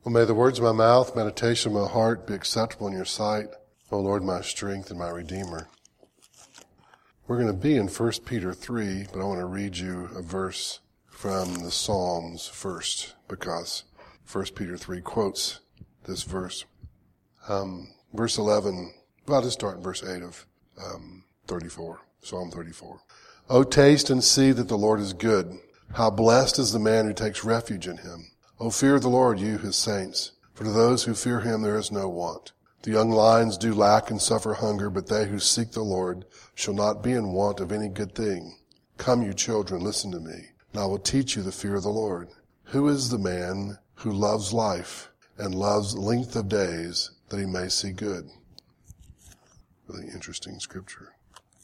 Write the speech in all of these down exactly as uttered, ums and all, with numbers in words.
Well, may the words of my mouth, meditation of my heart be acceptable in your sight, O Lord, my strength and my Redeemer. We're going to be in First Peter three, but I want to read you a verse from the Psalms first, because First Peter three quotes this verse. Um, verse eleven, well, I'll just start in verse eight of um, thirty-four, Psalm thirty-four. O taste and see that the Lord is good. How blessed is the man who takes refuge in him. O fear the Lord, you his saints, for to those who fear him there is no want. The young lions do lack and suffer hunger, but they who seek the Lord shall not be in want of any good thing. Come, you children, listen to me, and I will teach you the fear of the Lord. Who is the man who loves life and loves length of days that he may see good? Really interesting scripture.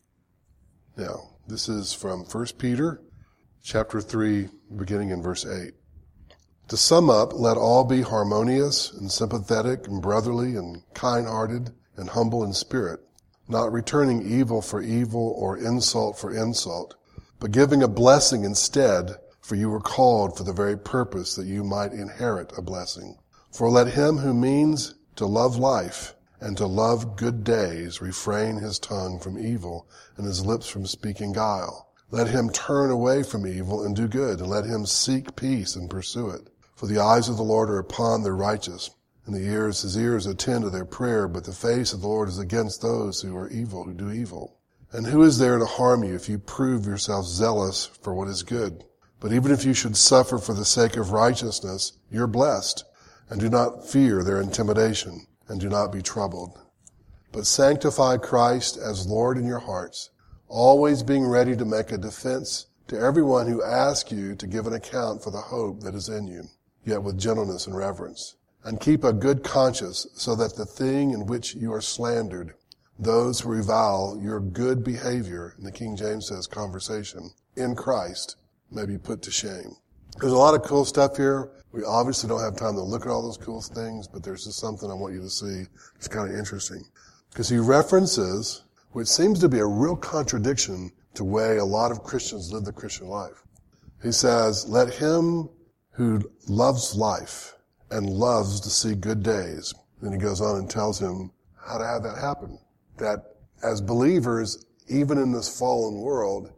Now, this is from First Peter chapter three, beginning in verse eight. To sum up, let all be harmonious and sympathetic and brotherly and kind-hearted and humble in spirit, not returning evil for evil or insult for insult, but giving a blessing instead, for you were called for the very purpose that you might inherit a blessing. For let him who means to love life and to love good days refrain his tongue from evil and his lips from speaking guile. Let him turn away from evil and do good, and let him seek peace and pursue it. For the eyes of the Lord are upon the righteous, and the ears, his ears attend to their prayer, but the face of the Lord is against those who are evil, who do evil. And who is there to harm you if you prove yourselves zealous for what is good? But even if you should suffer for the sake of righteousness, you're blessed, and do not fear their intimidation, and do not be troubled. But sanctify Christ as Lord in your hearts, always being ready to make a defense to everyone who asks you to give an account for the hope that is in you, yet with gentleness and reverence. And keep a good conscience, so that the thing in which you are slandered, those who revile your good behavior, and the King James says conversation, in Christ, may be put to shame. There's a lot of cool stuff here. We obviously don't have time to look at all those cool things, but there's just something I want you to see. It's kind of interesting. Because he references, which seems to be a real contradiction to the way a lot of Christians live the Christian life. He says, let him who loves life and loves to see good days. Then he goes on and tells him how to have that happen. That as believers, even in this fallen world,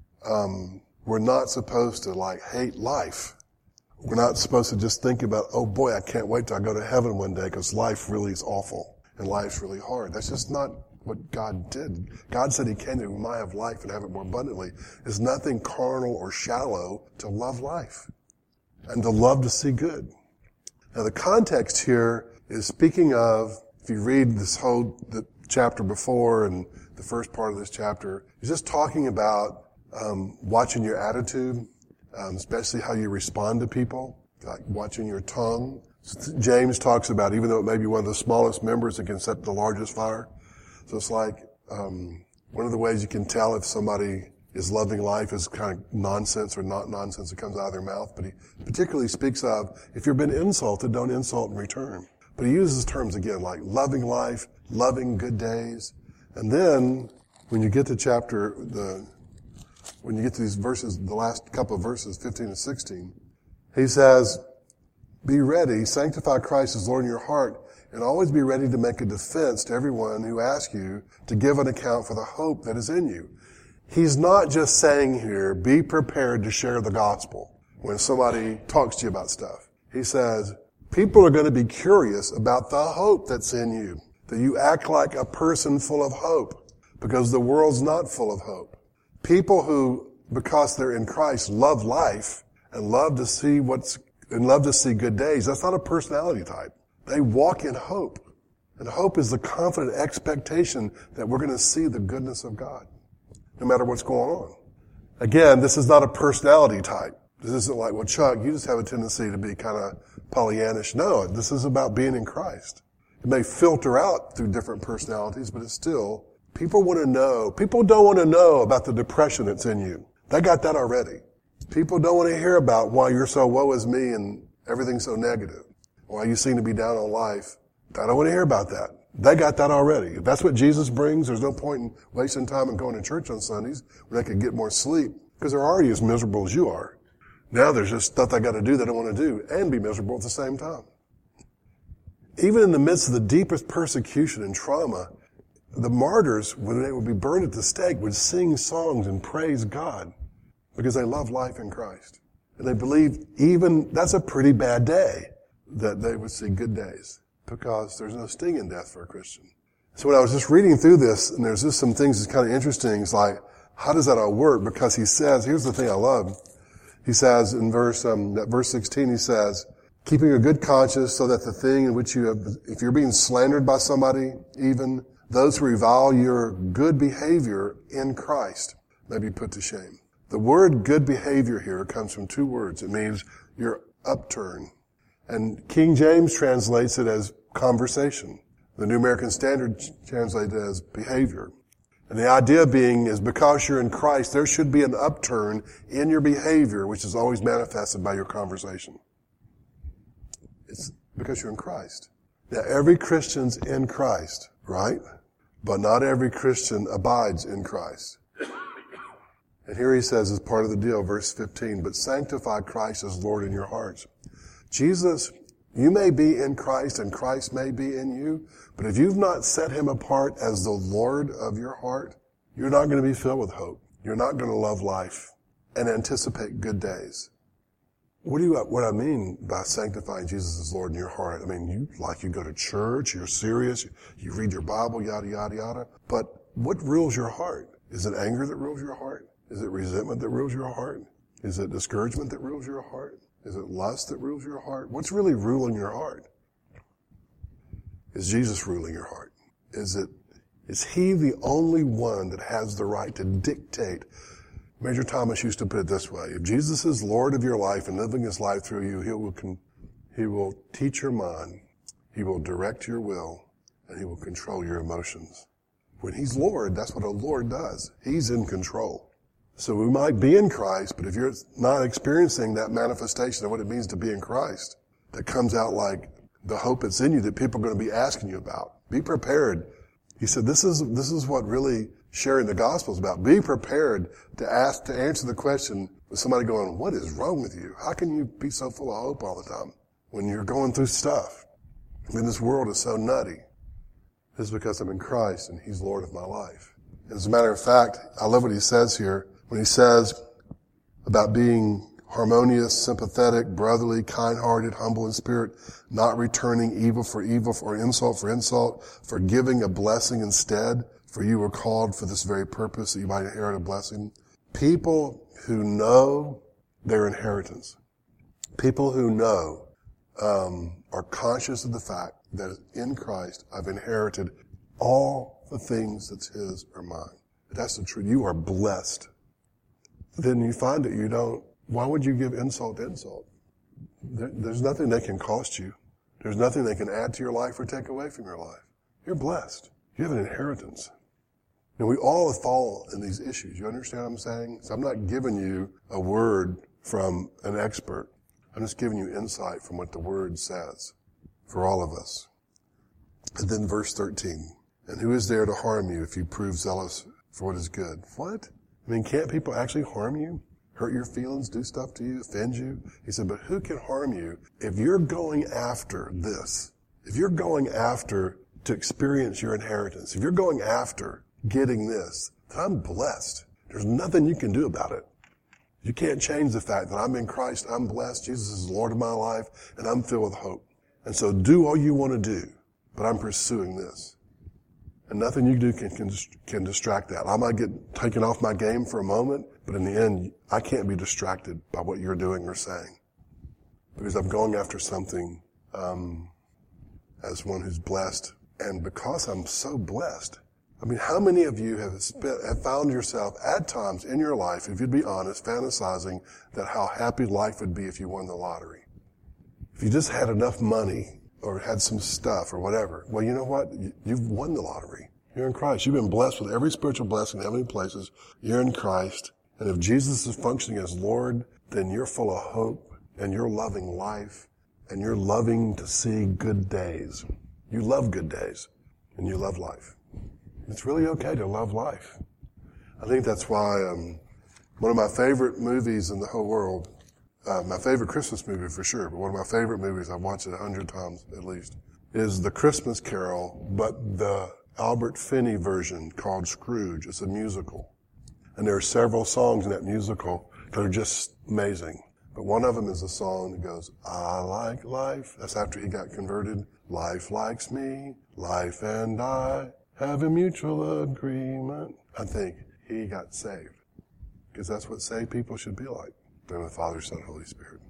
um, we're not supposed to like hate life. We're not supposed to just think about, oh boy, I can't wait till I go to heaven one day because life really is awful and life's really hard. That's just not what God did. God said he came that we might have life and have it more abundantly. There's nothing carnal or shallow to love life and to love to see good. Now the context here is speaking of, if you read this whole the chapter before and the first part of this chapter, he's just talking about um, watching your attitude, um, especially how you respond to people, like watching your tongue. James talks about, even though it may be one of the smallest members, it can set the largest fire. So it's like um, one of the ways you can tell if somebody is loving life is kind of nonsense or not nonsense that comes out of their mouth. But he particularly speaks of, if you've been insulted, don't insult in return. But he uses terms again like loving life, loving good days. And then when you get to chapter, the when you get to these verses, the last couple of verses, fifteen and sixteen, he says, be ready, sanctify Christ as Lord in your heart, and always be ready to make a defense to everyone who asks you to give an account for the hope that is in you. He's not just saying here, be prepared to share the gospel when somebody talks to you about stuff. He says, people are going to be curious about the hope that's in you, that you act like a person full of hope, because the world's not full of hope. People who, because they're in Christ, love life and love to see what's, and love to see good days, that's not a personality type. They walk in hope. And hope is the confident expectation that we're going to see the goodness of God, no matter what's going on. Again, this is not a personality type. This isn't like, well, Chuck, you just have a tendency to be kind of Pollyannish. No, this is about being in Christ. It may filter out through different personalities, but it's still, people want to know. People don't want to know about the depression that's in you. They got that already. People don't want to hear about why you're so woe is me and everything's so negative. Why you seem to be down on life. I don't want to hear about that. They got that already. If that's what Jesus brings, there's no point in wasting time and going to church on Sundays when they could get more sleep, because they're already as miserable as you are. Now there's just stuff they got to do they don't want to do and be miserable at the same time. even in the midst of the deepest persecution and trauma, the martyrs, when they would be burned at the stake, would sing songs and praise God because they love life in Christ. And they believe even that's a pretty bad day, that they would see good days because there's no sting in death for a Christian. So when I was just reading through this, and there's just some things that's kind of interesting, it's like, how does that all work? Because he says, here's the thing I love. He says in verse, um, that verse sixteen, he says, keeping a good conscience so that the thing in which you have, if you're being slandered by somebody, even those who revile your good behavior in Christ may be put to shame. The word good behavior here comes from two words. It means your upturn. And King James translates it as conversation. The New American Standard translates it as behavior. And the idea being is because you're in Christ, there should be an upturn in your behavior, which is always manifested by your conversation. It's because you're in Christ. Now, every Christian's in Christ, right? But not every Christian abides in Christ. And here he says, as part of the deal, verse fifteen, but sanctify Christ as Lord in your hearts. Jesus, you may be in Christ and Christ may be in you, but if you've not set him apart as the Lord of your heart, you're not going to be filled with hope. You're not going to love life and anticipate good days. What do you, what I mean by sanctifying Jesus as Lord in your heart? I mean, you, like you go to church, you're serious, you read your Bible, yada, yada, yada. But what rules your heart? Is it anger that rules your heart? Is it resentment that rules your heart? Is it discouragement that rules your heart? Is it lust that rules your heart? What's really ruling your heart? Is Jesus ruling your heart? Is it, is he the only one that has the right to dictate? Major Thomas used to put it this way. If Jesus is Lord of your life and living his life through you, he will, con- he will teach your mind, he will direct your will, and he will control your emotions. When he's Lord, that's what a Lord does. He's in control. So we might be in Christ, but if you're not experiencing that manifestation of what it means to be in Christ, that comes out like the hope that's in you that people are going to be asking you about. Be prepared. He said, this is, this is what really sharing the gospel is about. Be prepared to ask, to answer the question with somebody going, what is wrong with you? How can you be so full of hope all the time when you're going through stuff? I mean, this world is so nutty. It's because I'm in Christ and he's Lord of my life. As a matter of fact, I love what he says here when he says about being harmonious, sympathetic, brotherly, kind-hearted, humble in spirit, not returning evil for evil or insult for insult, for giving a blessing instead. For you were called for this very purpose, that you might inherit a blessing. People who know their inheritance, people who know, um, are conscious of the fact that in Christ I've inherited all the things that's his or mine. That's the truth. You are blessed. Then you find that you don't, why would you give insult to insult? There, there's nothing that can cost you. There's nothing that can add to your life or take away from your life. You're blessed. You have an inheritance. And we all fall in these issues. You understand what I'm saying? So I'm not giving you a word from an expert. I'm just giving you insight from what the word says for all of us. And then verse thirteen. And who is there to harm you if you prove zealous for what is good? What? I mean, can't people actually harm you? Hurt your feelings, do stuff to you, offend you? He said, but who can harm you if you're going after this? If you're going after to experience your inheritance, if you're going after getting this, then I'm blessed. There's nothing you can do about it. You can't change the fact that I'm in Christ, I'm blessed, Jesus is the Lord of my life, and I'm filled with hope. And so do all you want to do, but I'm pursuing this. And nothing you do can, can, can distract that. I might get taken off my game for a moment, but in the end, I can't be distracted by what you're doing or saying. Because I'm going after something, um, as one who's blessed. And because I'm so blessed, I mean, how many of you have, spent, have found yourself at times in your life, if you'd be honest, fantasizing that how happy life would be if you won the lottery? If you just had enough money or had some stuff or whatever. Well, you know what? You've won the lottery. You're in Christ. You've been blessed with every spiritual blessing in heavenly places. You're in Christ. And if Jesus is functioning as Lord, then you're full of hope and you're loving life and you're loving to see good days. You love good days and you love life. It's really okay to love life. I think that's why um, one of my favorite movies in the whole world, uh, my favorite Christmas movie for sure, but one of my favorite movies, I've watched it a hundred times at least, is the Christmas Carol, but the Albert Finney version called Scrooge. It's a musical. And there are several songs in that musical that are just amazing. But one of them is a song that goes, I like life. That's after he got converted. Life likes me. Life and I have a mutual agreement. I think he got saved. Because that's what saved people should be like. In the Father, Son, Holy Spirit.